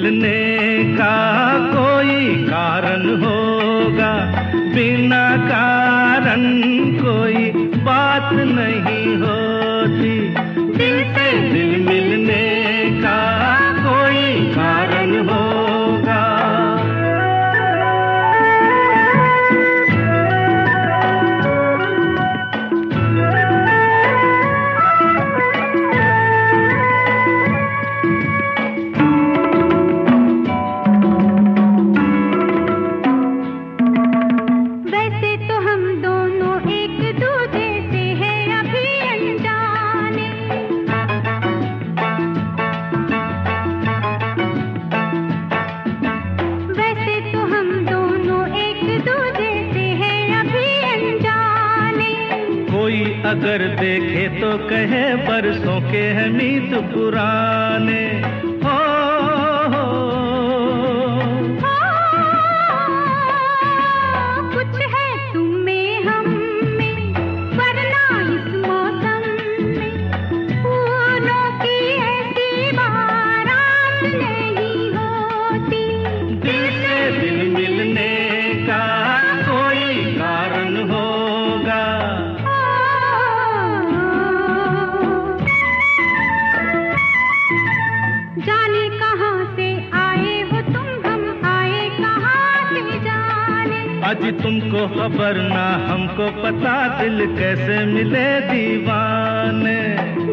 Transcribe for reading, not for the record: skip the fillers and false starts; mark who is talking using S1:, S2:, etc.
S1: मिलने का कोई कारण होगा, बिना कारण कोई बात नहीं होती। दिल से दिल मिलने का कोई कारण होगा।
S2: वैसे तो हम दोनों एक दूसरे से हैं अभी अनजाने, वैसे तो हम दोनों एक दूसरे से हैं अभी अनजाने।
S1: कोई अगर देखे तो कहे बरसों के हैं मीत पुराने। हो
S2: कुछ है तुम में हम में, वरना इस मौसम में फूलों की ऐसी बारात नहीं होती।
S1: दिल से दिल मिलने का कोई कारण होगा।
S2: जाने कहाँ से आए हो तुम, हम आए कहाँ से जाने।
S1: अजी तुमको खबर ना हमको पता, दिल कैसे मिले दीवाने।